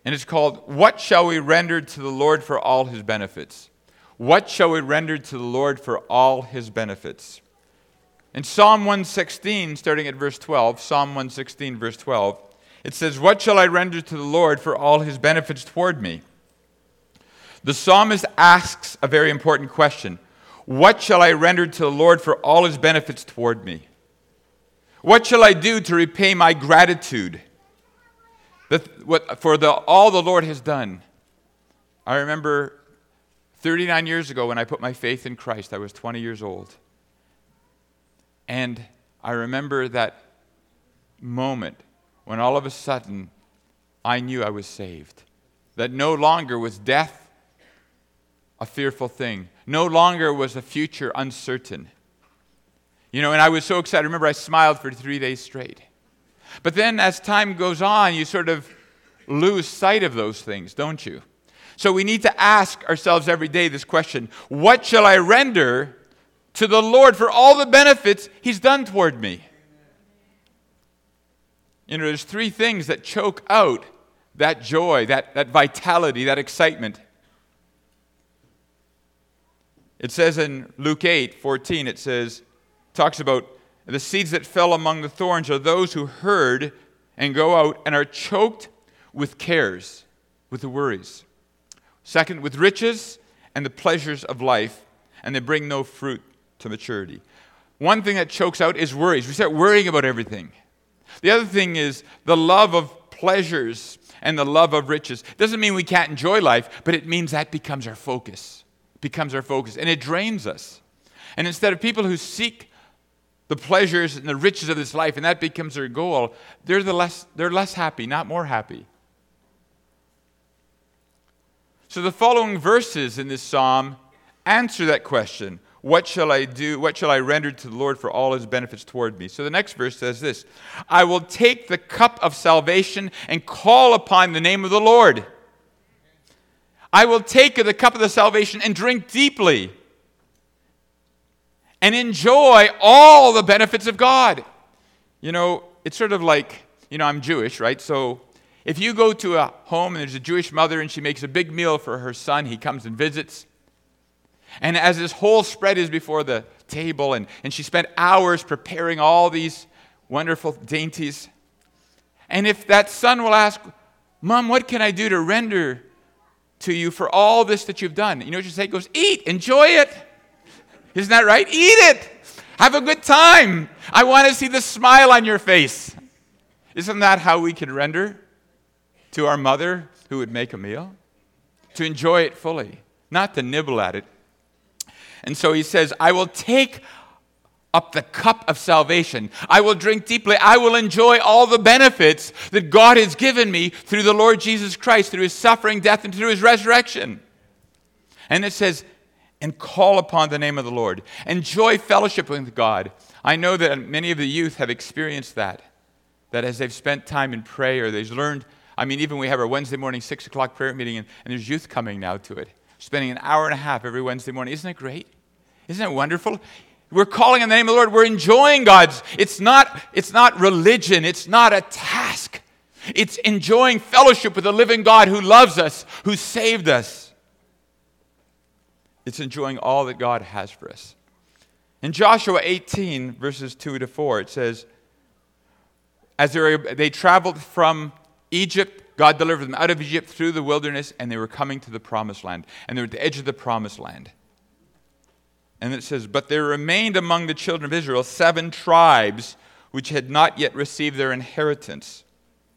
And it's called, What Shall We Render to the Lord for All His Benefits? What shall we render to the Lord for all His benefits? In Psalm 116, starting at verse 12, Psalm 116, verse 12, it says, What shall I render to the Lord for all His benefits toward me? The psalmist asks a very important question. What shall I render to the Lord for all His benefits toward me? What shall I do to repay my gratitude for all the Lord has done? I remember 39 years ago when I put my faith in Christ, I was 20 years old. And I remember that moment when all of a sudden I knew I was saved. That no longer was death a fearful thing. No longer was the future uncertain. And I was so excited. I remember I smiled for 3 days straight. But then as time goes on, you sort of lose sight of those things, don't you? So we need to ask ourselves every day this question, what shall I render to the Lord for all the benefits He's done toward me? There's 3 things that choke out that joy, that vitality, that excitement. It says in Luke 8:14, it talks about the seeds that fell among the thorns are those who heard and go out and are choked with cares, with the worries. Second, with riches and the pleasures of life, and they bring no fruit to maturity. One thing that chokes out is worries. We start worrying about everything. The other thing is the love of pleasures and the love of riches. Doesn't mean we can't enjoy life, but it means that becomes our focus. And it drains us. And instead of people who seek the pleasures and the riches of this life, and that becomes their goal, they're less happy, not more happy. So the following verses in this psalm answer that question. What shall I do? What shall I render to the Lord for all His benefits toward me? So the next verse says this, I will take the cup of salvation and call upon the name of the Lord. I will take the cup of the salvation and drink deeply and enjoy all the benefits of God. It's sort of like, I'm Jewish, right? So if you go to a home and there's a Jewish mother and she makes a big meal for her son, he comes and visits. And as this whole spread is before the table and she spent hours preparing all these wonderful dainties. And if that son will ask, Mom, what can I do to render to you for all this that you've done? You know what you say? It goes, eat, enjoy it. Isn't that right? Eat it. Have a good time. I want to see the smile on your face. Isn't that how we can render to our mother who would make a meal? To enjoy it fully, not to nibble at it. And so he says, I will take up the cup of salvation. I will drink deeply. I will enjoy all the benefits that God has given me through the Lord Jesus Christ, through His suffering, death, and through His resurrection. And it says, and call upon the name of the Lord. Enjoy fellowship with God. I know that many of the youth have experienced that as they've spent time in prayer, they've learned. Even we have our Wednesday morning 6 o'clock prayer meeting, and there's youth coming now to it, spending an hour and a half every Wednesday morning. Isn't it great? Isn't it wonderful? We're calling on the name of the Lord. We're enjoying God's. It's not religion. It's not a task. It's enjoying fellowship with the living God who loves us, who saved us. It's enjoying all that God has for us. In Joshua 18, verses 2-4, it says, as they traveled from Egypt, God delivered them out of Egypt through the wilderness, and they were coming to the promised land. And they're at the edge of the promised land. And it says, but there remained among the children of Israel 7 tribes which had not yet received their inheritance.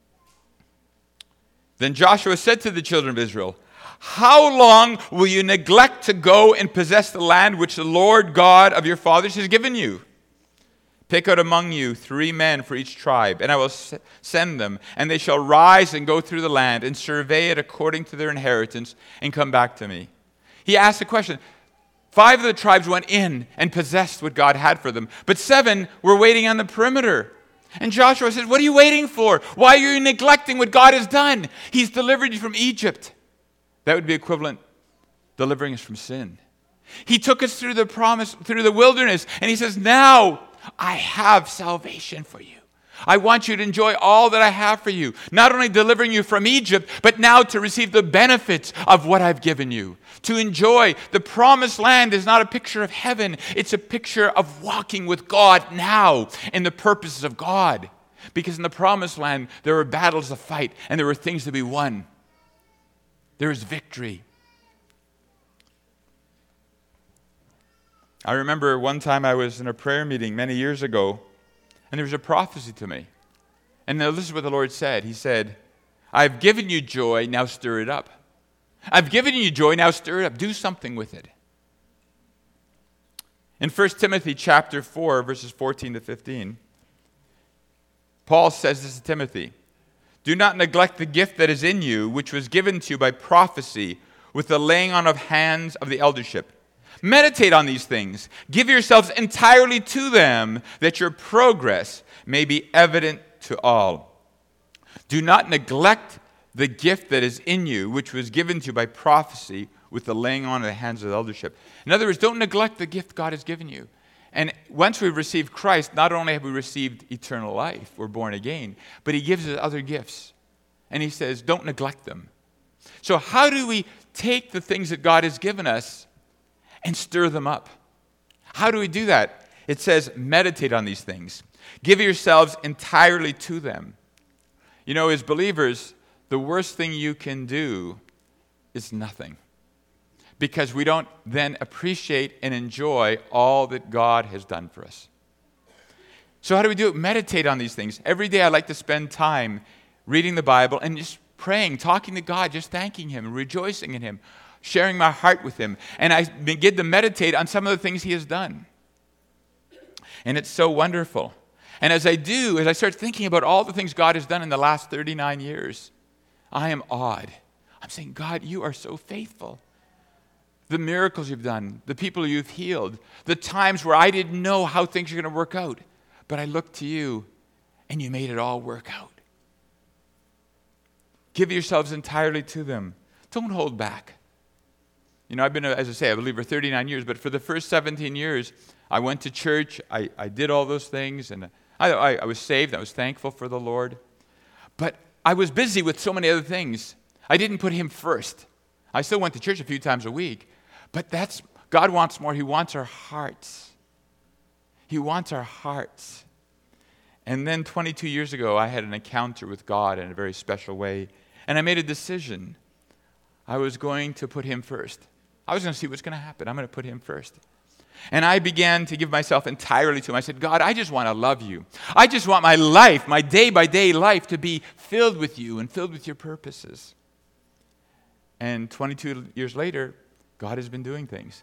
Then Joshua said to the children of Israel, how long will you neglect to go and possess the land which the Lord God of your fathers has given you? Pick out among you 3 men for each tribe, and I will send them, and they shall rise and go through the land and survey it according to their inheritance and come back to me. He asked a question. 5 of the tribes went in and possessed what God had for them, but 7 were waiting on the perimeter. And Joshua says, what are you waiting for? Why are you neglecting what God has done? He's delivered you from Egypt. That would be equivalent delivering us from sin. He took us through the wilderness, and He says, now I have salvation for you. I want you to enjoy all that I have for you, not only delivering you from Egypt, but now to receive the benefits of what I've given you. To enjoy. The promised land is not a picture of heaven. It's a picture of walking with God now in the purposes of God. Because in the promised land, there were battles to fight and there were things to be won. There is victory. I remember one time I was in a prayer meeting many years ago, and there was a prophecy to me. And now this is what the Lord said. He said, I've given you joy, now stir it up. I've given you joy, now stir it up. Do something with it. In 1 Timothy chapter 4, verses 14 to 15, Paul says this to Timothy, do not neglect the gift that is in you, which was given to you by prophecy with the laying on of hands of the eldership. Meditate on these things. Give yourselves entirely to them, that your progress may be evident to all. Do not neglect the gift that is in you, which was given to you by prophecy with the laying on of the hands of the eldership. In other words, don't neglect the gift God has given you. And once we've received Christ, not only have we received eternal life, we're born again, but he gives us other gifts. And he says, don't neglect them. So how do we take the things that God has given us and stir them up? How do we do that? It says, meditate on these things. Give yourselves entirely to them. You know, as believers, the worst thing you can do is nothing. Because we don't then appreciate and enjoy all that God has done for us. So how do we do it? Meditate on these things. Every day I like to spend time reading the Bible and just praying, talking to God, just thanking him, rejoicing in him, sharing my heart with him. And I begin to meditate on some of the things he has done. And it's so wonderful. And as I do, as I start thinking about all the things God has done in the last 39 years, I am awed. I'm saying, God, you are so faithful. The miracles you've done, the people you've healed, the times where I didn't know how things are going to work out, but I looked to you and you made it all work out. Give yourselves entirely to them. Don't hold back. You know, I've been, as I say, I believe for 39 years, but for the first 17 years, I went to church, I did all those things, and I was saved, I was thankful for the Lord. But I was busy with so many other things. I didn't put him first. I still went to church a few times a week, but God wants more. He wants our hearts. He wants our hearts. And then 22 years ago, I had an encounter with God in a very special way, and I made a decision. I was going to put him first. I was going to see what's going to happen. I'm going to put him first. And I began to give myself entirely to him. I said, God, I just want to love you. I just want my life, my day-by-day life, to be filled with you and filled with your purposes. And 22 years later, God has been doing things.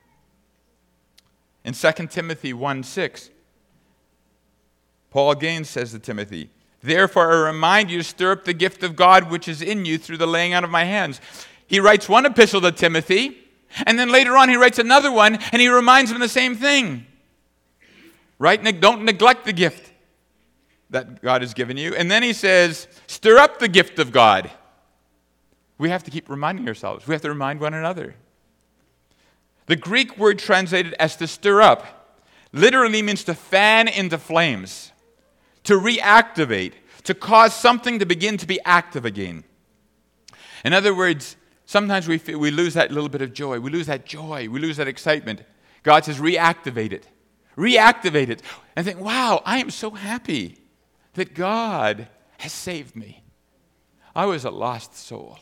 In 2 Timothy 1:6, Paul again says to Timothy, therefore I remind you to stir up the gift of God which is in you through the laying on of my hands. He writes one epistle to Timothy, and then later on he writes another one, and he reminds him the same thing. Right? Don't neglect the gift that God has given you. And then he says, stir up the gift of God. We have to keep reminding ourselves. We have to remind one another. The Greek word translated as to stir up literally means to fan into flames, to reactivate, to cause something to begin to be active again. In other words, sometimes we lose that little bit of joy. We lose that joy. We lose that excitement. God says, reactivate it. Reactivate it. And think, wow, I am so happy that God has saved me. I was a lost soul.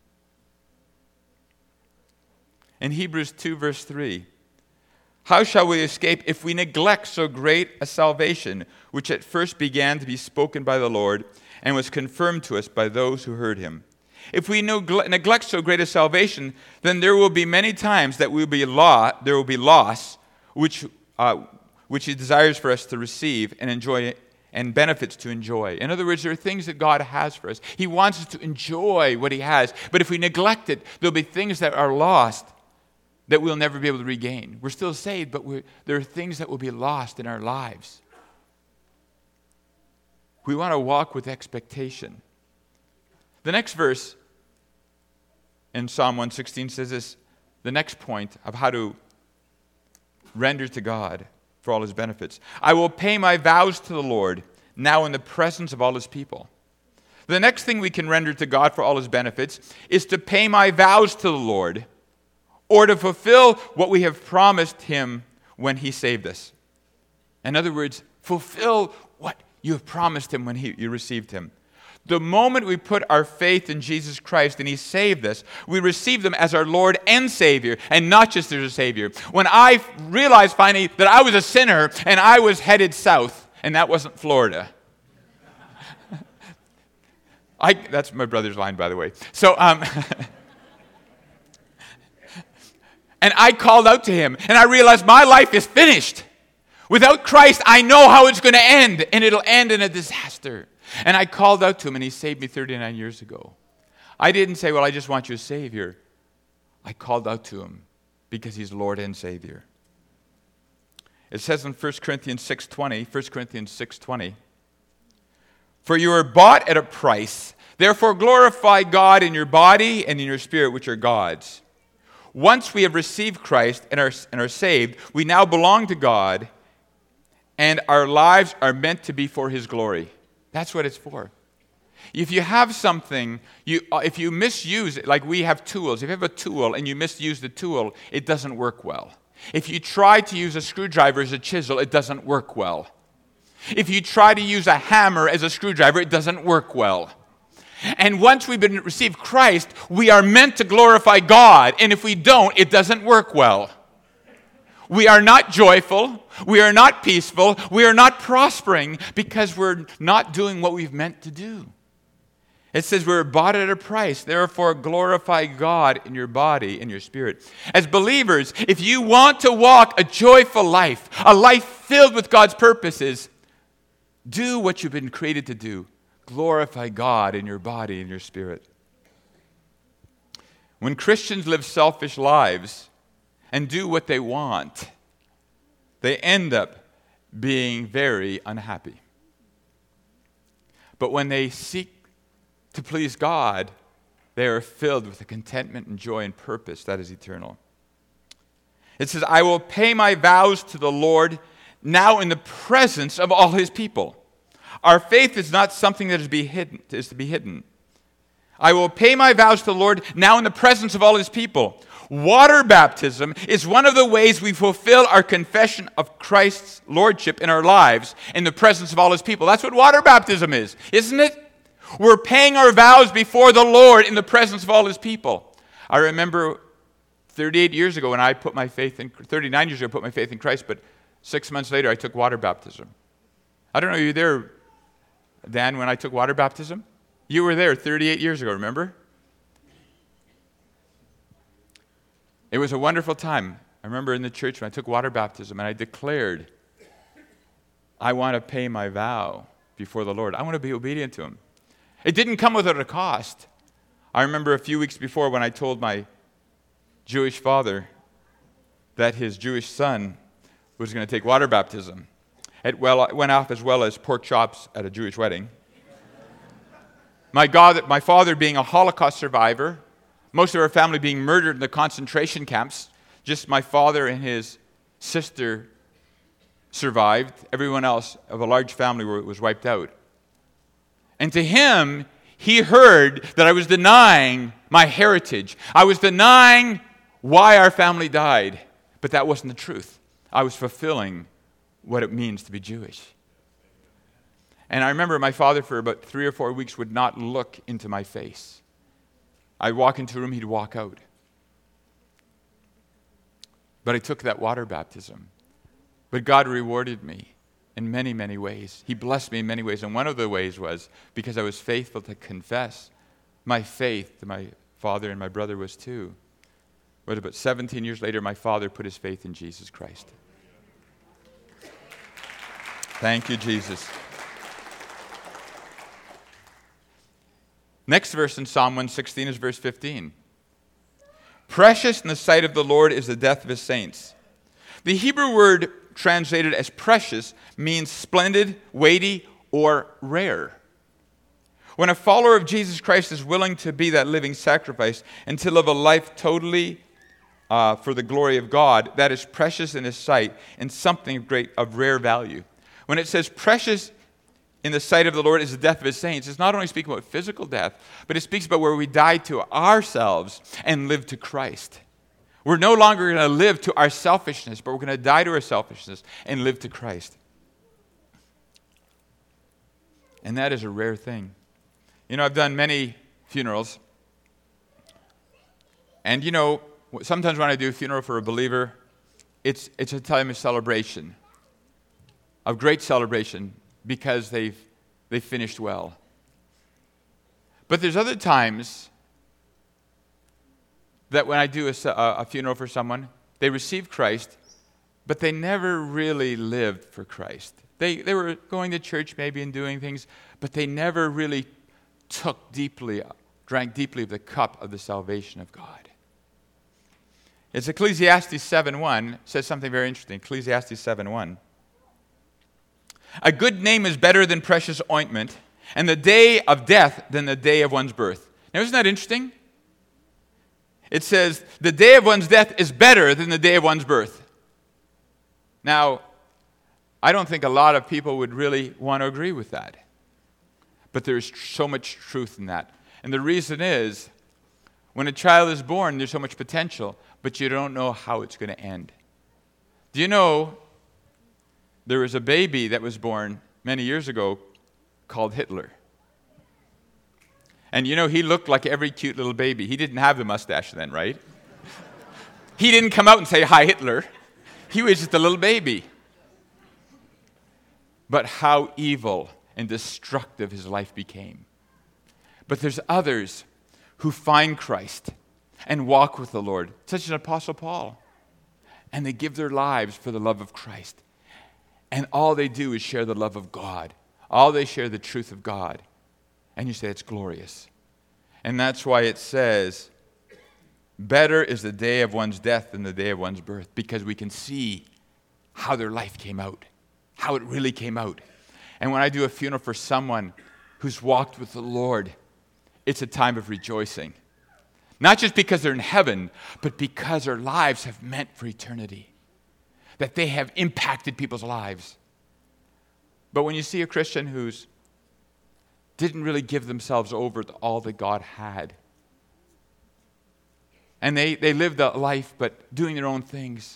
In Hebrews 2, verse 3, how shall we escape if we neglect so great a salvation, which at first began to be spoken by the Lord and was confirmed to us by those who heard him? If we neglect so great a salvation, then there will be many times that there will be loss, which he desires for us to receive and enjoy, and benefits to enjoy. In other words, there are things that God has for us. He wants us to enjoy what he has. But if we neglect it, there'll be things that are lost that we'll never be able to regain. We're still saved, but there are things that will be lost in our lives. We want to walk with expectation. The next verse in Psalm 116 says this, the next point of how to render to God for all his benefits. I will pay my vows to the Lord. now in the presence of all his people. The next thing we can render to God for all his benefits is to pay my vows to the Lord, or to fulfill what we have promised him when he saved us. In other words, fulfill what you have promised him when you received him. The moment we put our faith in Jesus Christ and he saved us, we receive him as our Lord and Savior, and not just as a Savior. When I realized finally that I was a sinner and I was headed south, and that wasn't Florida. That's my brother's line, by the way. So, and I called out to him, and I realized my life is finished. Without Christ, I know how it's going to end, and it'll end in a disaster. And I called out to him, and he saved me 39 years ago. I didn't say, well, I just want you as Savior. I called out to him because he's Lord and Savior. It says in 1 Corinthians 6:20, for you are bought at a price. Therefore glorify God in your body and in your spirit, which are God's. Once we have received Christ and are saved, we now belong to God, and our lives are meant to be for his glory. That's what it's for. If you have something, if you misuse it, like we have tools. If you have a tool and you misuse the tool, it doesn't work well. If you try to use a screwdriver as a chisel, it doesn't work well. If you try to use a hammer as a screwdriver, it doesn't work well. And once we've received Christ, we are meant to glorify God. And if we don't, it doesn't work well. We are not joyful. We are not peaceful. We are not prospering because we're not doing what we've meant to do. It says we're bought at a price. Therefore, glorify God in your body and your spirit. As believers, if you want to walk a joyful life, a life filled with God's purposes, do what you've been created to do. Glorify God in your body and your spirit. When Christians live selfish lives and do what they want, they end up being very unhappy. But when they seek to please God, they are filled with a contentment and joy and purpose that is eternal. It says, I will pay my vows to the Lord now in the presence of all his people. Our faith is not something that is to be hidden. I will pay my vows to the Lord now in the presence of all his people. Water baptism is one of the ways we fulfill our confession of Christ's lordship in our lives in the presence of all his people. That's what water baptism is, isn't it? We're paying our vows before the Lord in the presence of all his people. I remember 38 years ago when I put my faith in, 39 years ago I put my faith in Christ, but 6 months later I took water baptism. I don't know, you were there, Dan, when I took water baptism? You were there 38 years ago, remember? It was a wonderful time. I remember in the church when I took water baptism and I declared, I want to pay my vow before the Lord. I want to be obedient to him. It didn't come without a cost. I remember a few weeks before when I told my Jewish father that his Jewish son was going to take water baptism. It went off as well as pork chops at a Jewish wedding. My father being a Holocaust survivor, most of our family being murdered in the concentration camps, just my father and his sister survived. Everyone else of a large family was wiped out. And to him, he heard that I was denying my heritage. I was denying why our family died. But that wasn't the truth. I was fulfilling what it means to be Jewish. And I remember my father for about 3 or 4 weeks would not look into my face. I'd walk into a room, he'd walk out. But I took that water baptism. But God rewarded me in many, many ways. He blessed me in many ways. And one of the ways was because I was faithful to confess my faith to my father, and my brother was too. But about 17 years later, my father put his faith in Jesus Christ. Thank you, Jesus. Next verse in Psalm 116 is verse 15. Precious in the sight of the Lord is the death of his saints. The Hebrew word translated as precious means splendid, weighty, or rare. When a follower of Jesus Christ is willing to be that living sacrifice and to live a life totally for the glory of God, that is precious in his sight and something of rare value. When it says precious in the sight of the Lord is the death of his saints. It's not only speaking about physical death, but it speaks about where we die to ourselves and live to Christ. We're no longer going to live to our selfishness, but we're going to die to our selfishness and live to Christ. And that is a rare thing. You know, I've done many funerals. And you know, sometimes when I do a funeral for a believer, it's a time of celebration, of great celebration, because they've finished well. But there's other times that when I do a funeral for someone, they receive Christ, but they never really lived for Christ. They were going to church maybe and doing things, but they never really drank deeply of the cup of the salvation of God. It's Ecclesiastes 7:1 says something very interesting. Ecclesiastes 7:1. A good name is better than precious ointment, and the day of death than the day of one's birth. Now, isn't that interesting? It says, the day of one's death is better than the day of one's birth. Now, I don't think a lot of people would really want to agree with that. But there is so much truth in that. And the reason is, when a child is born, there's so much potential, but you don't know how it's going to end. Do you know there was a baby that was born many years ago called Hitler? And you know, he looked like every cute little baby. He didn't have the mustache then, right? He didn't come out and say, "Hi, Hitler." He was just a little baby. But how evil and destructive his life became. But there's others who find Christ and walk with the Lord, such as Apostle Paul. And they give their lives for the love of Christ. And all they do is share the love of God. All they share the truth of God. And you say, it's glorious. And that's why it says, better is the day of one's death than the day of one's birth. Because we can see how their life came out. How it really came out. And when I do a funeral for someone who's walked with the Lord, it's a time of rejoicing. Not just because they're in heaven, but because their lives have meant for eternity. That they have impacted people's lives. But when you see a Christian who's didn't really give themselves over to all that God had, and they lived a life but doing their own things,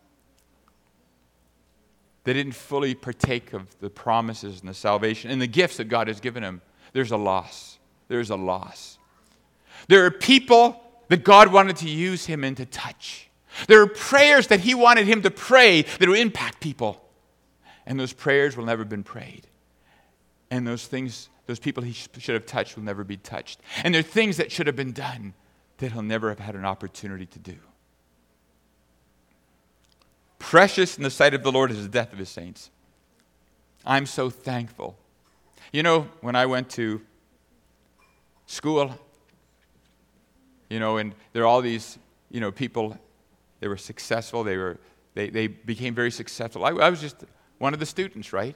they didn't fully partake of the promises and the salvation and the gifts that God has given them, there's a loss. There's a loss. There are people that God wanted to use him in to touch. There are prayers that he wanted him to pray that will impact people. And those prayers will never have been prayed. And those things, those people he should have touched will never be touched. And there are things that should have been done that he'll never have had an opportunity to do. Precious in the sight of the Lord is the death of his saints. I'm so thankful. You know, when I went to school, you know, and there are all these, you know, people, they were successful, they became very successful. I was just one of the students, right?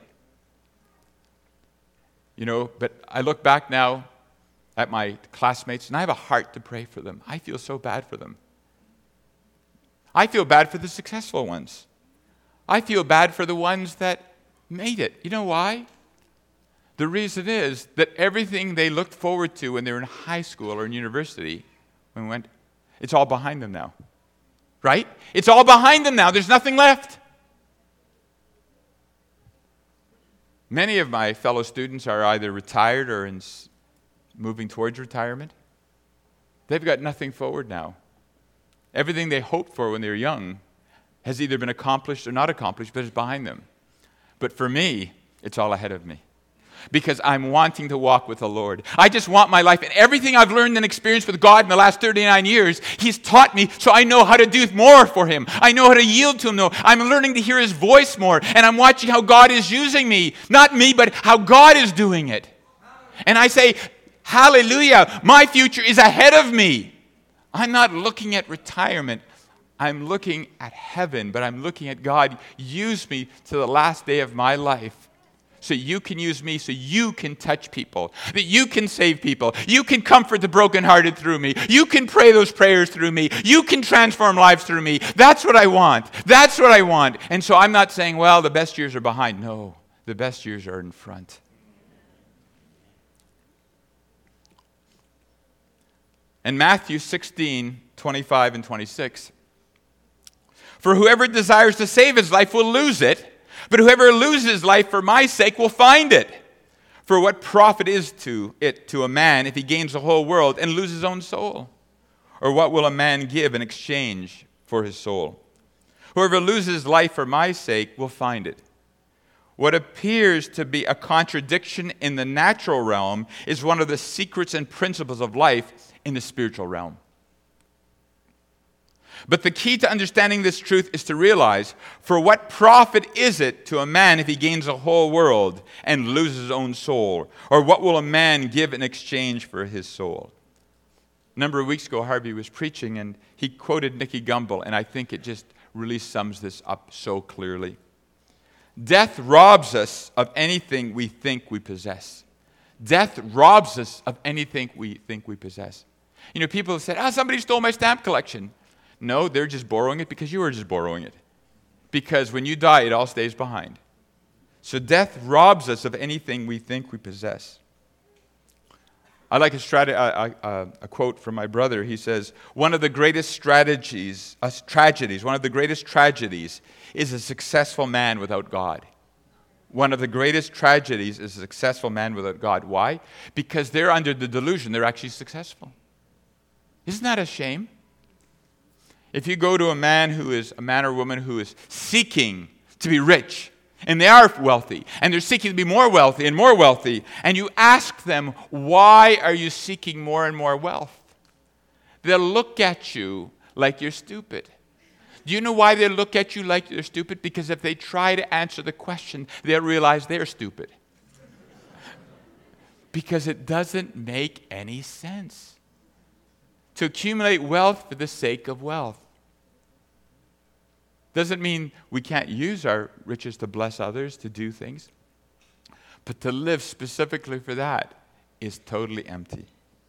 You know, but I look back now at my classmates, and I have a heart to pray for them. I feel so bad for them. I feel bad for the successful ones. I feel bad for the ones that made it. You know why? The reason is that everything they looked forward to when they were in high school or in university, it's all behind them now. Right? It's all behind them now. There's nothing left. Many of my fellow students are either retired or moving towards retirement. They've got nothing forward now. Everything they hoped for when they were young has either been accomplished or not accomplished, but it's behind them. But for me, it's all ahead of me. Because I'm wanting to walk with the Lord. I just want my life, and everything I've learned and experienced with God in the last 39 years, he's taught me so I know how to do more for him. I know how to yield to him. No, I'm learning to hear his voice more, and I'm watching how God is using me. Not me, but how God is doing it. And I say, hallelujah, my future is ahead of me. I'm not looking at retirement. I'm looking at heaven, but I'm looking at God. Use me to the last day of my life. So you can use me, so you can touch people, that you can save people. You can comfort the brokenhearted through me. You can pray those prayers through me. You can transform lives through me. That's what I want. That's what I want. And so I'm not saying, well, the best years are behind. No, the best years are in front. And Matthew 16:25 and 26. For whoever desires to save his life will lose it, but whoever loses life for my sake will find it. For what profit is to a man if he gains the whole world and loses his own soul? Or what will a man give in exchange for his soul? Whoever loses life for my sake will find it. What appears to be a contradiction in the natural realm is one of the secrets and principles of life in the spiritual realm. But the key to understanding this truth is to realize, for what profit is it to a man if he gains the whole world and loses his own soul? Or what will a man give in exchange for his soul? A number of weeks ago, Harvey was preaching, and he quoted Nicky Gumbel, and I think it just really sums this up so clearly. Death robs us of anything we think we possess. Death robs us of anything we think we possess. You know, people have said, somebody stole my stamp collection. No, they're just borrowing it because you were just borrowing it. Because when you die, it all stays behind. So death robs us of anything we think we possess. I like a quote from my brother. He says, one of the greatest tragedies is a successful man without God. One of the greatest tragedies is a successful man without God. Why? Because they're under the delusion they're actually successful. Isn't that a shame? If you go to a man or woman who is seeking to be rich, and they are wealthy, and they're seeking to be more wealthy, and you ask them, why are you seeking more and more wealth? They'll look at you like you're stupid. Do you know why they look at you like you're stupid? Because if they try to answer the question, they'll realize they're stupid. Because it doesn't make any sense to accumulate wealth for the sake of wealth. Doesn't mean we can't use our riches to bless others, to do things. But to live specifically for that is totally empty.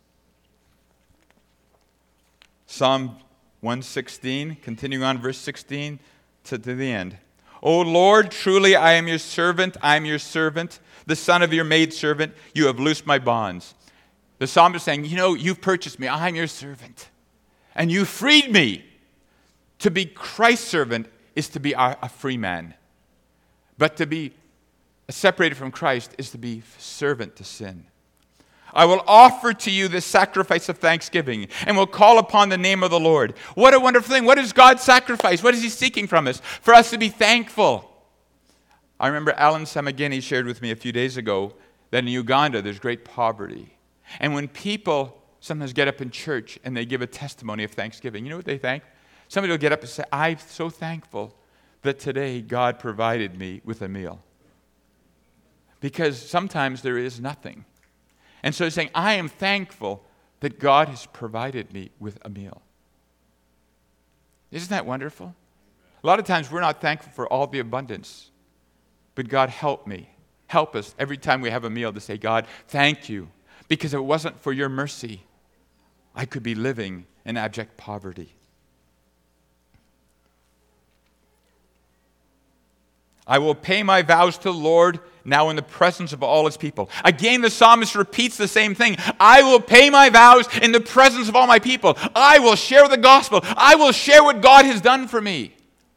Psalm 116, continuing on verse 16 to the end. O Lord, truly I am your servant, the son of your maidservant. You have loosed my bonds. The psalmist is saying, you've purchased me. I'm your servant. And you freed me. To be Christ's servant is to be a free man. But to be separated from Christ is to be servant to sin. I will offer to you this sacrifice of thanksgiving and will call upon the name of the Lord. What a wonderful thing. What is God's sacrifice? What is he seeking from us? For us to be thankful. I remember Alan Samagini shared with me a few days ago that in Uganda there's great poverty. And when people sometimes get up in church and they give a testimony of thanksgiving, you know what they thank? Somebody will get up and say, I'm so thankful that today God provided me with a meal. Because sometimes there is nothing. And so he's saying, I am thankful that God has provided me with a meal. Isn't that wonderful? A lot of times we're not thankful for all the abundance. But God, help me. Help us every time we have a meal to say, God, thank you. Because if it wasn't for your mercy, I could be living in abject poverty. I will pay my vows to the Lord now in the presence of all his people. Again, the psalmist repeats the same thing. I will pay my vows in the presence of all my people. I will share the gospel. I will share what God has done for me.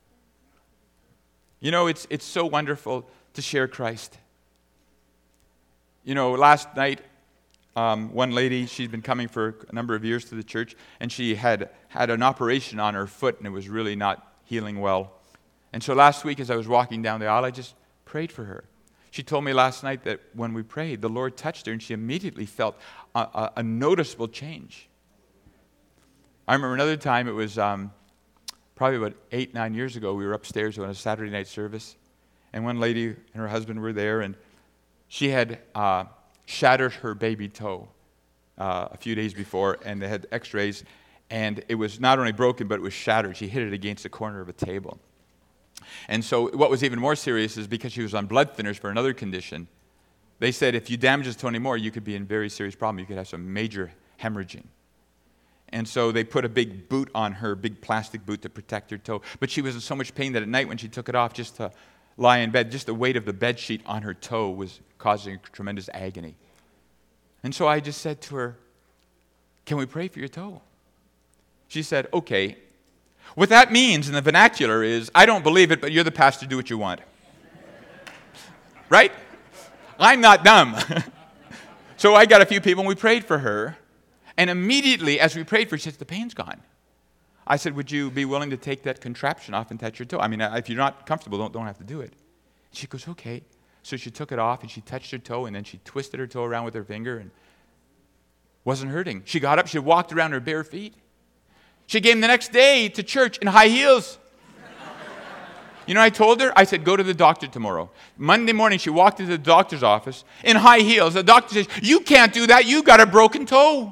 You know, it's so wonderful to share Christ. You know, last night, one lady, she'd been coming for a number of years to the church, and she had an operation on her foot, and it was really not healing well. And so last week, as I was walking down the aisle, I just prayed for her. She told me last night that when we prayed, the Lord touched her, and she immediately felt a noticeable change. I remember another time, it was probably about 8-9 years ago, we were upstairs on a Saturday night service, and one lady and her husband were there, and she had shattered her baby toe a few days before, and they had x-rays, and it was not only broken, but it was shattered. She hit it against the corner of a table. And so what was even more serious is because she was on blood thinners for another condition, they said if you damage this toe anymore, you could be in very serious problem. You could have some major hemorrhaging. And so they put a big boot on her, big plastic boot to protect her toe. But she was in so much pain that at night when she took it off just to lie in bed, just the weight of the bed sheet on her toe was causing tremendous agony. And so I just said to her, can we pray for your toe? She said, okay. What that means in the vernacular is, I don't believe it, but you're the pastor, do what you want. Right? I'm not dumb. So I got a few people and we prayed for her. And immediately as we prayed for her, she said, the pain's gone. I said, would you be willing to take that contraption off and touch your toe? I mean, if you're not comfortable, don't have to do it. She goes, okay. So she took it off and she touched her toe and then she twisted her toe around with her finger and wasn't hurting. She got up, she walked around her bare feet. She came the next day to church in high heels. You know what I told her? I said, go to the doctor tomorrow. Monday morning, she walked into the doctor's office in high heels. The doctor says, you can't do that. You got a broken toe.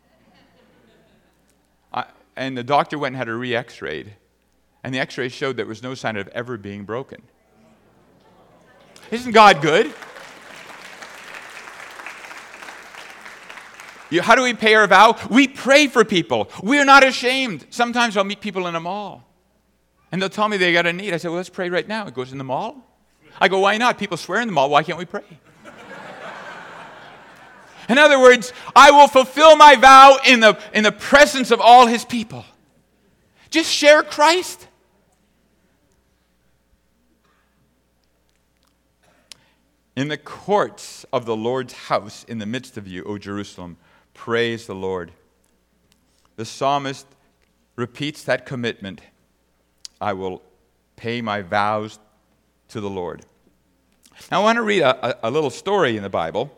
And the doctor went and had a re-x-rayed. And the x-ray showed there was no sign of ever being broken. Isn't God good? How do we pay our vow? We pray for people. We're not ashamed. Sometimes I'll meet people in a mall. And they'll tell me they got a need. I say, well, let's pray right now. It goes in the mall. I go, why not? People swear in the mall. Why can't we pray? In other words, I will fulfill my vow in the presence of all his people. Just share Christ. In the courts of the Lord's house, in the midst of you, O Jerusalem, praise the Lord. The psalmist repeats that commitment. I will pay my vows to the Lord. Now I want to read a little story in the Bible.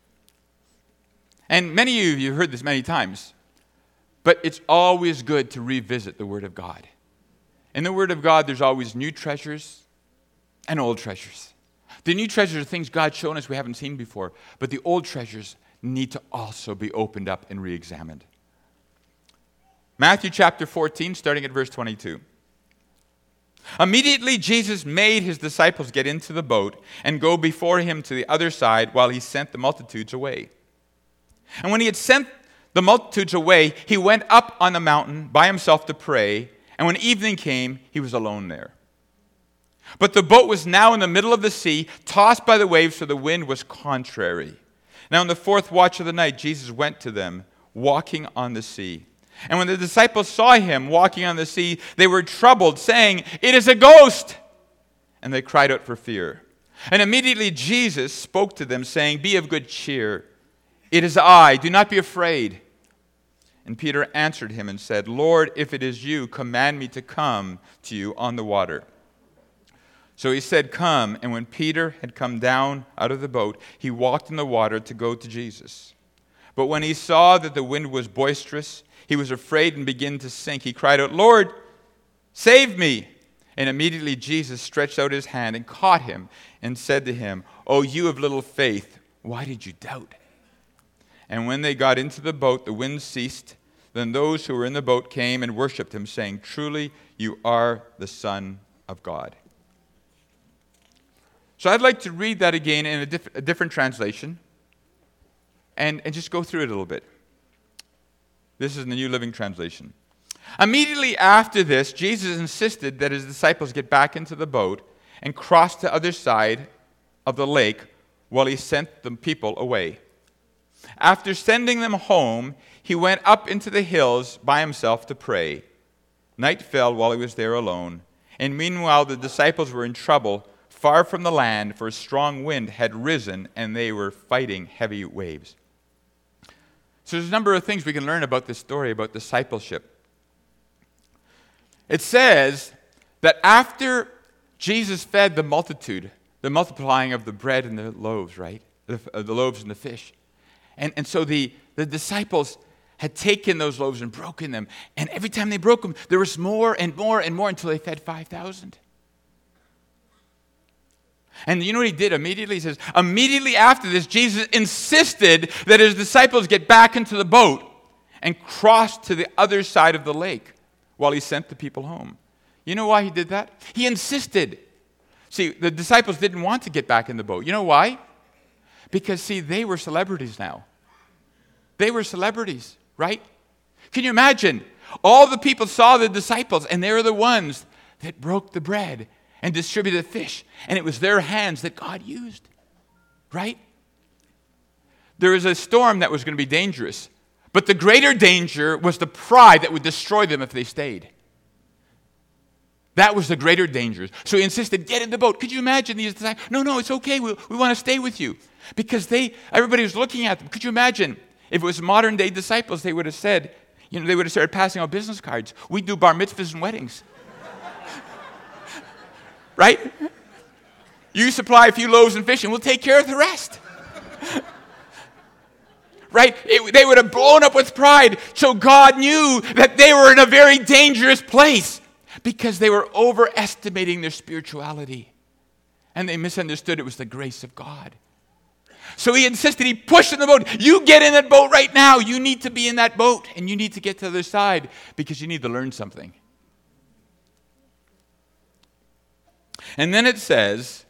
And many of you have heard this many times. But it's always good to revisit the Word of God. In the Word of God, there's always new treasures and old treasures. The new treasures are things God's shown us we haven't seen before. But the old treasures need to also be opened up and re-examined. Matthew chapter 14, starting at verse 22. Immediately Jesus made his disciples get into the boat and go before him to the other side while he sent the multitudes away. And when he had sent the multitudes away, he went up on the mountain by himself to pray, and when evening came, he was alone there. But the boat was now in the middle of the sea, tossed by the waves, for the wind was contrary. Now in the fourth watch of the night, Jesus went to them, walking on the sea. And when the disciples saw him walking on the sea, they were troubled, saying, "It is a ghost!" And they cried out for fear. And immediately Jesus spoke to them, saying, "Be of good cheer. It is I. Do not be afraid." And Peter answered him and said, "Lord, if it is you, command me to come to you on the water." So he said, "Come." And when Peter had come down out of the boat, he walked in the water to go to Jesus. But when he saw that the wind was boisterous, he was afraid and began to sink. He cried out, "Lord, save me!" And immediately Jesus stretched out his hand and caught him and said to him, "O you of little faith, why did you doubt?" And when they got into the boat, the wind ceased. Then those who were in the boat came and worshipped him, saying, "Truly, you are the Son of God." So I'd like to read that again in a different translation and just go through it a little bit. This is in the New Living Translation. Immediately after this, Jesus insisted that his disciples get back into the boat and cross to the other side of the lake while he sent the people away. After sending them home, he went up into the hills by himself to pray. Night fell while he was there alone, and meanwhile the disciples were in trouble far from the land, for a strong wind had risen and they were fighting heavy waves. So there's a number of things we can learn about this story about discipleship. It says that after Jesus fed the multitude, the multiplying of the bread and the loaves, right? The loaves and the fish. And so the disciples had taken those loaves and broken them. And every time they broke them, there was more and more and more until they fed 5,000. And you know what he did immediately? He says, immediately after this, Jesus insisted that his disciples get back into the boat and cross to the other side of the lake while he sent the people home. You know why he did that? He insisted. See, the disciples didn't want to get back in the boat. You know why? Because, see, they were celebrities now. They were celebrities, right? Can you imagine? All the people saw the disciples, and they were the ones that broke the bread and distributed the fish. And it was their hands that God used, right? There was a storm that was going to be dangerous, But the greater danger was the pride that would destroy them if they stayed. That was the greater danger. So he insisted, get in the boat. Could you imagine these disciples? No, it's okay. We want to stay with you. Because everybody was looking at them. Could you imagine if it was modern day disciples, they would have said, they would have started passing out business cards. We do bar mitzvahs and weddings. Right? You supply a few loaves and fish and we'll take care of the rest. Right? They would have blown up with pride. So God knew that they were in a very dangerous place because they were overestimating their spirituality. And they misunderstood it was the grace of God. So he insisted, he pushed in the boat. You get in that boat right now. You need to be in that boat. And you need to get to the other side because you need to learn something. And then it says,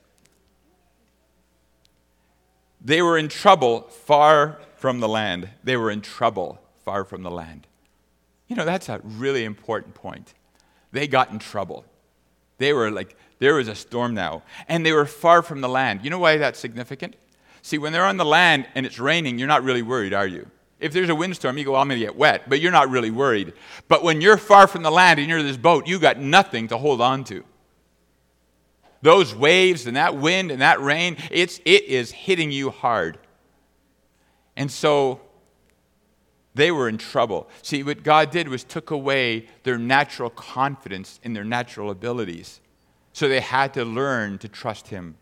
they were in trouble far from the land. They were in trouble far from the land. That's a really important point. They got in trouble. They were like, there was a storm now. And they were far from the land. You know why that's significant? See, when they're on the land and it's raining, you're not really worried, are you? If there's a windstorm, you go, I'm going to get wet. But you're not really worried. But when you're far from the land and you're in this boat, you got nothing to hold on to. Those waves and that wind and that rain, it is hitting you hard. And so they were in trouble. See, what God did was took away their natural confidence in their natural abilities. So they had to learn to trust him.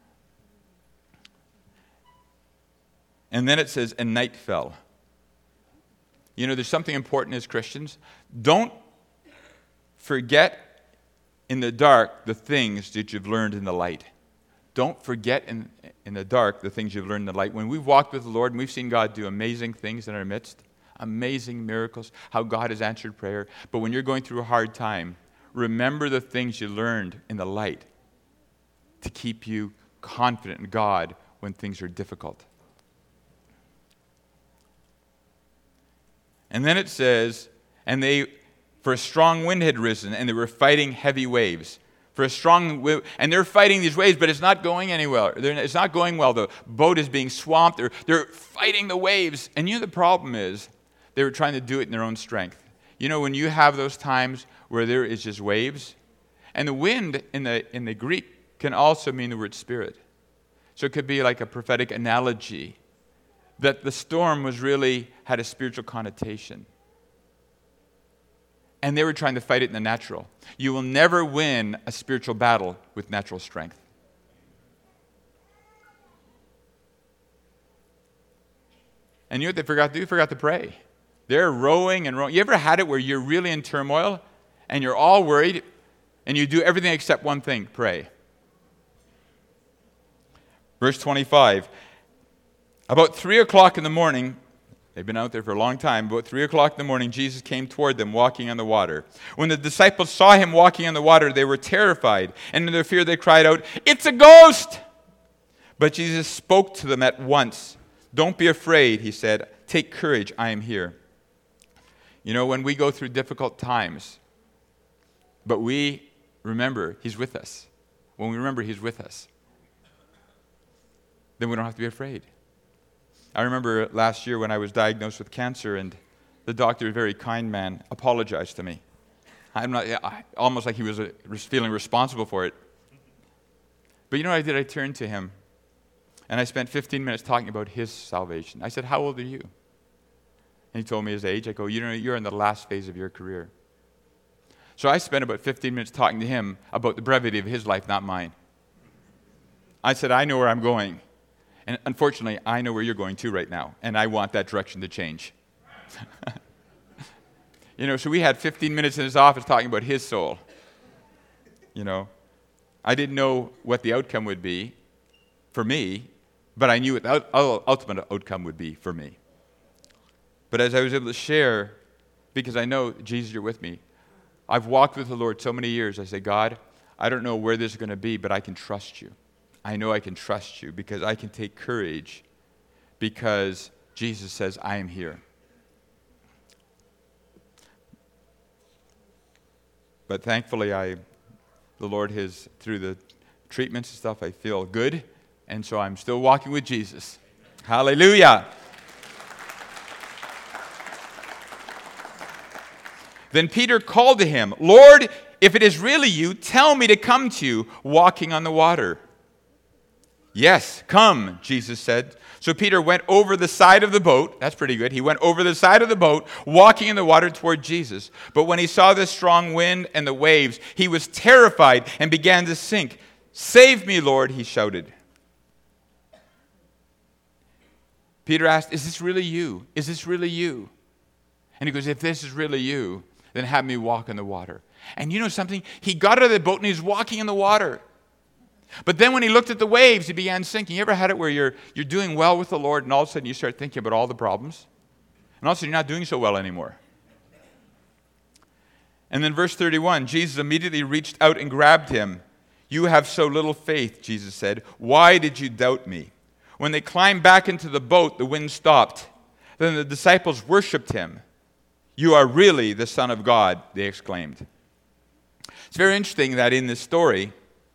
And then it says, and night fell. There's something important as Christians. Don't forget in the dark the things that you've learned in the light. Don't forget in the dark the things you've learned in the light. When we've walked with the Lord and we've seen God do amazing things in our midst, amazing miracles, how God has answered prayer. But when you're going through a hard time, remember the things you learned in the light to keep you confident in God when things are difficult. And then it says, for a strong wind had risen, and they were fighting heavy waves. And they're fighting these waves, but it's not going anywhere. It's not going well. The boat is being swamped. They're fighting the waves. And the problem is, they were trying to do it in their own strength. When you have those times where there is just waves, and the wind in the Greek can also mean the word spirit. So it could be like a prophetic analogy that the storm had a spiritual connotation. And they were trying to fight it in the natural. You will never win a spiritual battle with natural strength. And what they forgot to do? They forgot to pray. They're rowing and rowing. You ever had it where you're really in turmoil and you're all worried and you do everything except one thing, pray? Verse 25. About 3 o'clock in the morning, they've been out there for a long time. About 3 o'clock in the morning, Jesus came toward them walking on the water. When the disciples saw him walking on the water, they were terrified. And in their fear, they cried out, "It's a ghost!" But Jesus spoke to them at once. "Don't be afraid," he said. "Take courage, I am here." When we go through difficult times, but we remember he's with us. When we remember he's with us, then we don't have to be afraid. I remember last year when I was diagnosed with cancer, and the doctor, a very kind man, apologized to me. Almost like he was feeling responsible for it. But you know what I did? I turned to him, and I spent 15 minutes talking about his salvation. I said, "How old are you?" And he told me his age. I go, "You're in the last phase of your career." So I spent about 15 minutes talking to him about the brevity of his life, not mine. I said, "I know where I'm going. And unfortunately, I know where you're going to right now, and I want that direction to change." So we had 15 minutes in his office talking about his soul. I didn't know what the outcome would be for me, but I knew what the ultimate outcome would be for me. But as I was able to share, because I know, Jesus, you're with me. I've walked with the Lord so many years. I say, "God, I don't know where this is going to be, but I can trust you. I know I can trust you because I can take courage because Jesus says, I am here." But thankfully, the Lord has, through the treatments and stuff, I feel good. And so I'm still walking with Jesus. Hallelujah. Then Peter called to him, "Lord, if it is really you, tell me to come to you walking on the water." "Yes, come," Jesus said. So Peter went over the side of the boat. That's pretty good. He went over the side of the boat, walking in the water toward Jesus. But when he saw the strong wind and the waves, he was terrified and began to sink. "Save me, Lord," he shouted. Peter asked, "Is this really you? Is this really you?" And he goes, "If this is really you, then have me walk in the water." And you know something? He got out of the boat and he was walking in the water. But then when he looked at the waves, he began sinking. You ever had it where you're doing well with the Lord and all of a sudden you start thinking about all the problems? And all of a sudden you're not doing so well anymore. And then verse 31, Jesus immediately reached out and grabbed him. "You have so little faith," Jesus said. "Why did you doubt me?" When they climbed back into the boat, the wind stopped. Then the disciples worshipped him. "You are really the Son of God," they exclaimed. It's very interesting that in this story,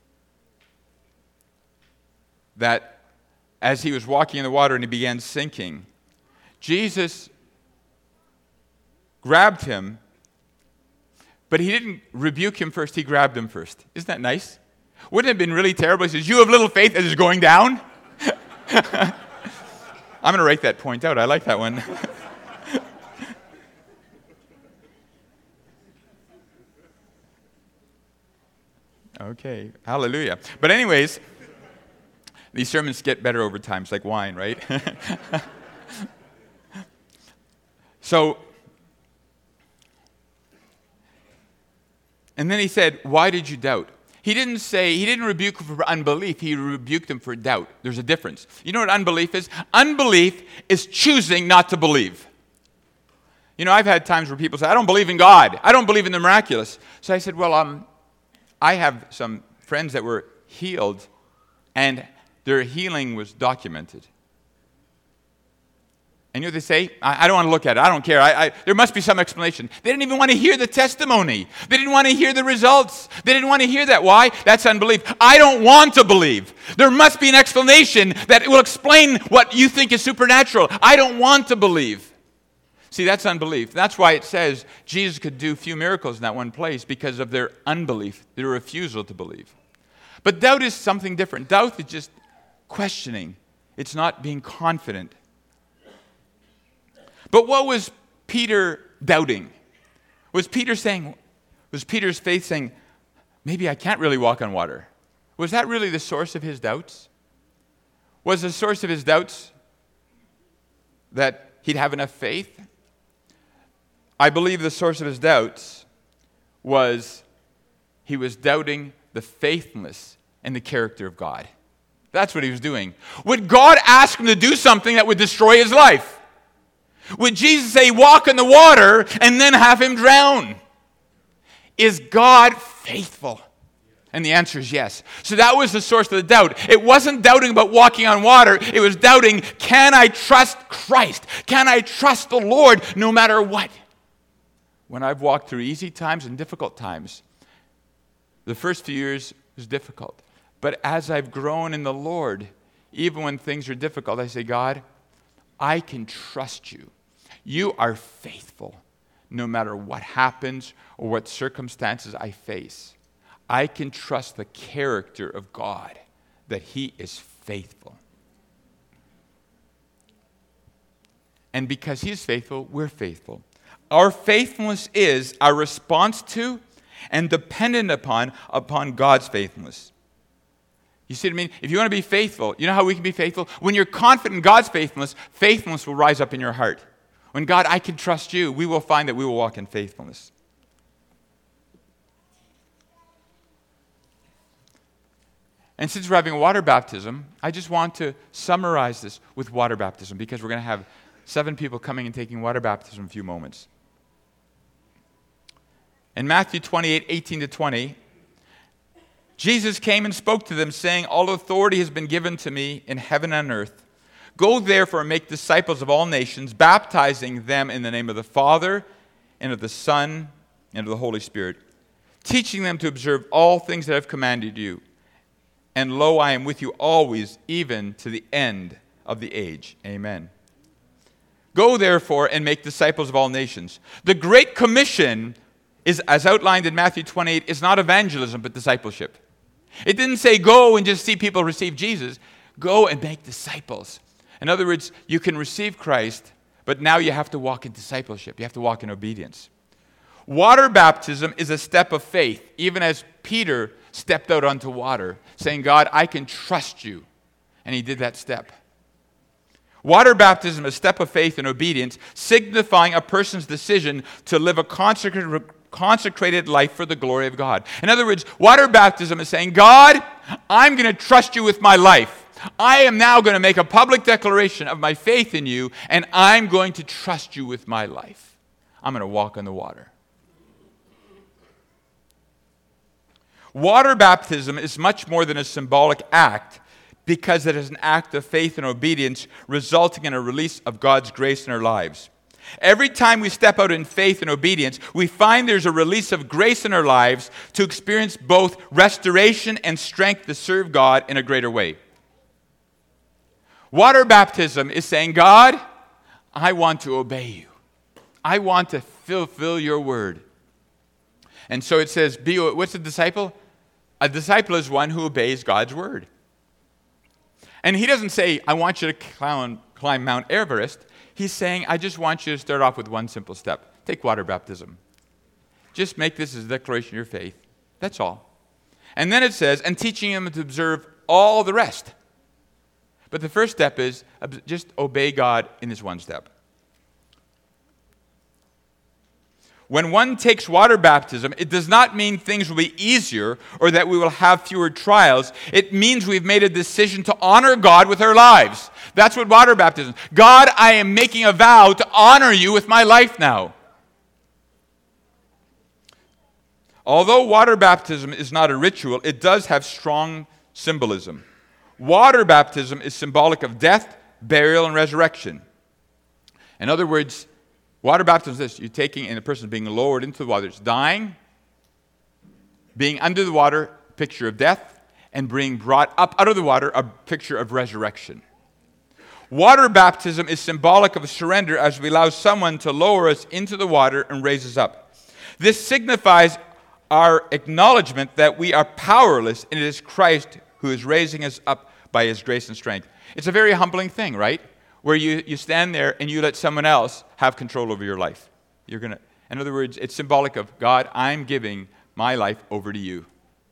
that as he was walking in the water and he began sinking, Jesus grabbed him, but he didn't rebuke him first, he grabbed him first. Isn't that nice? Wouldn't it have been really terrible? He says, "You have little faith," as he's going down. I'm going to write that point out. I like that one. Okay, hallelujah. But anyways, these sermons get better over time. It's like wine, right? So, and then he said, "Why did you doubt?" He didn't rebuke him for unbelief. He rebuked him for doubt. There's a difference. You know what unbelief is? Unbelief is choosing not to believe. You know, I've had times where people say, "I don't believe in God. I don't believe in the miraculous." So I said, "Well, I have some friends that were healed, and their healing was documented." And you know what they say? I don't want to look at it. I don't care. There must be some explanation. They didn't even want to hear the testimony. They didn't want to hear the results. They didn't want to hear that. Why? That's unbelief. I don't want to believe. There must be an explanation that will explain what you think is supernatural. I don't want to believe. See, that's unbelief. That's why it says Jesus could do few miracles in that one place, because of their unbelief, their refusal to believe. But doubt is something different. Doubt is just questioning. It's not being confident. But what was Peter doubting? Was Peter's faith saying, "Maybe I can't really walk on water"? Was that really the source of his doubts? Was the source of his doubts that he'd have enough faith? I believe the source of his doubts was he was doubting the faithfulness and the character of God. That's what he was doing. Would God ask him to do something that would destroy his life? Would Jesus say, "Walk in the water," and then have him drown? Is God faithful? And the answer is yes. So that was the source of the doubt. It wasn't doubting about walking on water. It was doubting, can I trust Christ? Can I trust the Lord no matter what? When I've walked through easy times and difficult times, the first few years was difficult. But as I've grown in the Lord, even when things are difficult, I say, "God, I can trust you. You are faithful no matter what happens or what circumstances I face. I can trust the character of God, that He is faithful." And because He is faithful, we're faithful. Our faithfulness is our response to and dependent upon God's faithfulness. You see what I mean? If you want to be faithful, you know how we can be faithful? When you're confident in God's faithfulness, faithfulness will rise up in your heart. When God, I can trust you, we will find that we will walk in faithfulness. And since we're having a water baptism, I just want to summarize this with water baptism, because we're going to have 7 people coming and taking water baptism in a few moments. In Matthew 28:18-20, Jesus came and spoke to them, saying, "All authority has been given to me in heaven and earth. Go therefore and make disciples of all nations, baptizing them in the name of the Father, and of the Son, and of the Holy Spirit, teaching them to observe all things that I've commanded you. And lo, I am with you always, even to the end of the age." Amen. Go therefore and make disciples of all nations. The Great Commission is, as outlined in Matthew 28, is not evangelism, but discipleship. It didn't say go and just see people receive Jesus. Go and make disciples. In other words, you can receive Christ, but now you have to walk in discipleship. You have to walk in obedience. Water baptism is a step of faith, even as Peter stepped out onto water, saying, God, I can trust you. And he did that step. Water baptism is a step of faith and obedience, signifying a person's decision to live a consecrated life for the glory of God. In other words, water baptism is saying, God, I'm going to trust you with my life. I am now going to make a public declaration of my faith in you, and I'm going to trust you with my life. I'm going to walk on the water. Water baptism is much more than a symbolic act because it is an act of faith and obedience resulting in a release of God's grace in our lives. Every time we step out in faith and obedience, we find there's a release of grace in our lives to experience both restoration and strength to serve God in a greater way. Water baptism is saying, God, I want to obey you. I want to fulfill your word. And so it says, what's a disciple? A disciple is one who obeys God's word. And he doesn't say, I want you to climb Mount Everest. He's saying, I just want you to start off with one simple step. Take water baptism. Just make this as a declaration of your faith. That's all. And then it says, and teaching him to observe all the rest. But the first step is just obey God in this one step. When one takes water baptism, it does not mean things will be easier or that we will have fewer trials. It means we've made a decision to honor God with our lives. That's what water baptism is. God, I am making a vow to honor you with my life now. Although water baptism is not a ritual, it does have strong symbolism. Water baptism is symbolic of death, burial, and resurrection. In other words, water baptism is this. You're taking, and the person being lowered into the water. It's dying, being under the water, picture of death, and being brought up out of the water, a picture of resurrection. Water baptism is symbolic of a surrender as we allow someone to lower us into the water and raise us up. This signifies our acknowledgement that we are powerless, and it is Christ who is raising us up by his grace and strength. It's a very humbling thing, right? Where you stand there and you let someone else have control over your life. In other words, it's symbolic of, God, I'm giving my life over to you.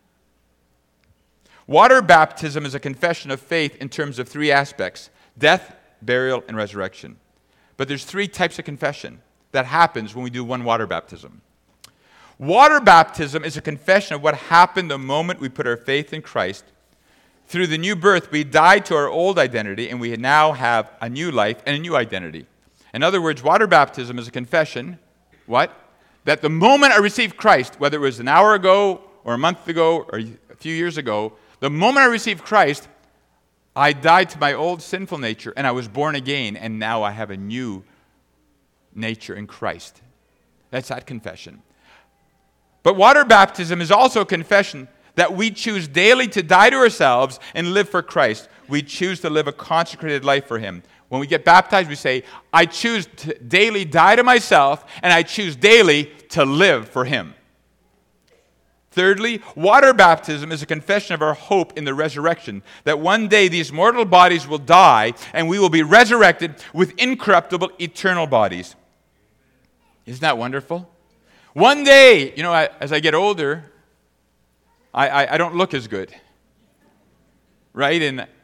Water baptism is a confession of faith in terms of three aspects: death, burial, and resurrection. But there's three types of confession that happens when we do one water baptism. Water baptism is a confession of what happened the moment we put our faith in Christ. Through the new birth, we died to our old identity, and we now have a new life and a new identity. In other words, water baptism is a confession, what? That the moment I received Christ, whether it was an hour ago or a month ago or a few years ago, the moment I received Christ, I died to my old sinful nature, and I was born again, and now I have a new nature in Christ. That's that confession. But water baptism is also a confession that we choose daily to die to ourselves and live for Christ. We choose to live a consecrated life for him. When we get baptized, we say, I choose to daily die to myself, and I choose daily to live for him. Thirdly, water baptism is a confession of our hope in the resurrection, that one day these mortal bodies will die, and we will be resurrected with incorruptible, eternal bodies. Isn't that wonderful? One day, as I get older, I don't look as good, right?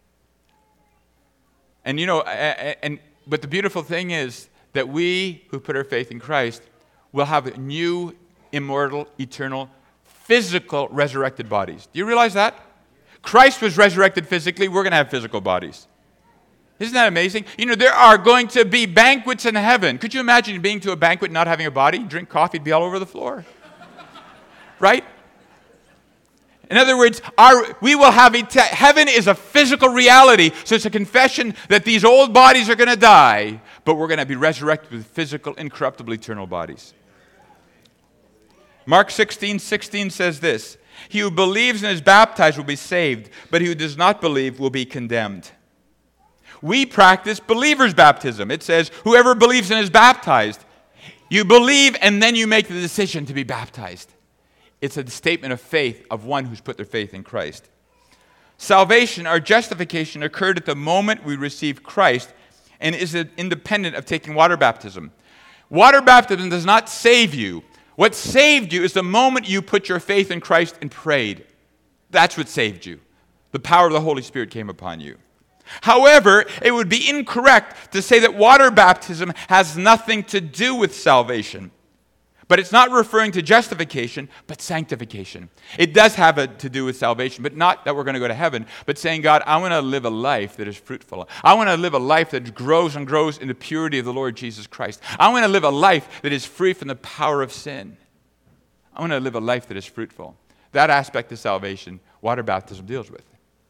But the beautiful thing is that we who put our faith in Christ will have new, immortal, eternal, physical, resurrected bodies. Do you realize that? Christ was resurrected physically. We're going to have physical bodies. Isn't that amazing? There are going to be banquets in heaven. Could you imagine being to a banquet and not having a body? Drink coffee, it'd be all over the floor. Right? In other words, we will have heaven is a physical reality, so it's a confession that these old bodies are going to die, but we're going to be resurrected with physical, incorruptible, eternal bodies. Mark 16:16 says this: He who believes and is baptized will be saved, but he who does not believe will be condemned. We practice believers' baptism. It says, whoever believes and is baptized. You believe and then you make the decision to be baptized. It's a statement of faith of one who's put their faith in Christ. Salvation, our justification, occurred at the moment we received Christ and is independent of taking water baptism. Water baptism does not save you. What saved you is the moment you put your faith in Christ and prayed. That's what saved you. The power of the Holy Spirit came upon you. However, it would be incorrect to say that water baptism has nothing to do with salvation. But it's not referring to justification, but sanctification. It does have to do with salvation, but not that we're going to go to heaven, but saying, God, I want to live a life that is fruitful. I want to live a life that grows and grows in the purity of the Lord Jesus Christ. I want to live a life that is free from the power of sin. I want to live a life that is fruitful. That aspect of salvation, water baptism deals with.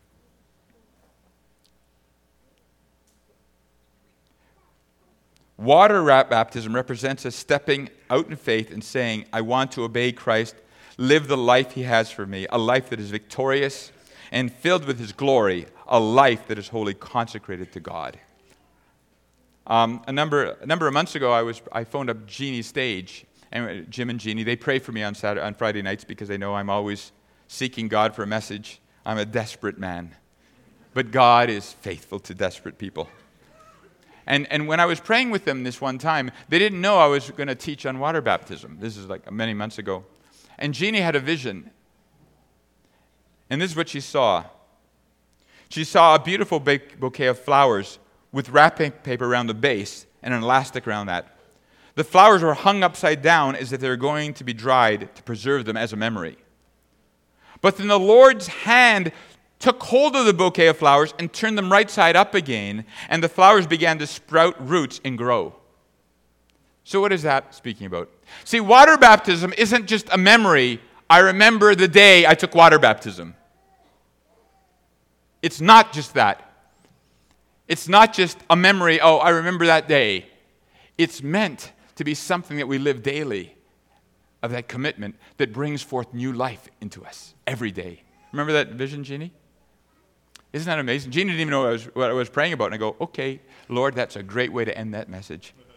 Water baptism represents us stepping out in faith and saying, I want to obey Christ, live the life he has for me, a life that is victorious and filled with his glory, a life that is wholly consecrated to God. A number of months ago, I phoned up Jeannie Stage, and Jim and Jeannie, they pray for me on Friday nights because they know I'm always seeking God for a message. I'm a desperate man. But God is faithful to desperate people. And when I was praying with them this one time, they didn't know I was going to teach on water baptism. This is like many months ago. And Jeannie had a vision. And this is what she saw. She saw a beautiful bouquet of flowers with wrapping paper around the base and an elastic around that. The flowers were hung upside down as if they were going to be dried to preserve them as a memory. But then the Lord's hand took hold of the bouquet of flowers and turned them right side up again, and the flowers began to sprout roots and grow. So what is that speaking about? See, water baptism isn't just a memory. I remember the day I took water baptism. It's not just that. It's not just a memory, oh, I remember that day. It's meant to be something that we live daily, of that commitment that brings forth new life into us every day. Remember that vision, Jeannie? Isn't that amazing? Jeannie didn't even know what I was praying about. And I go, okay, Lord, that's a great way to end that message.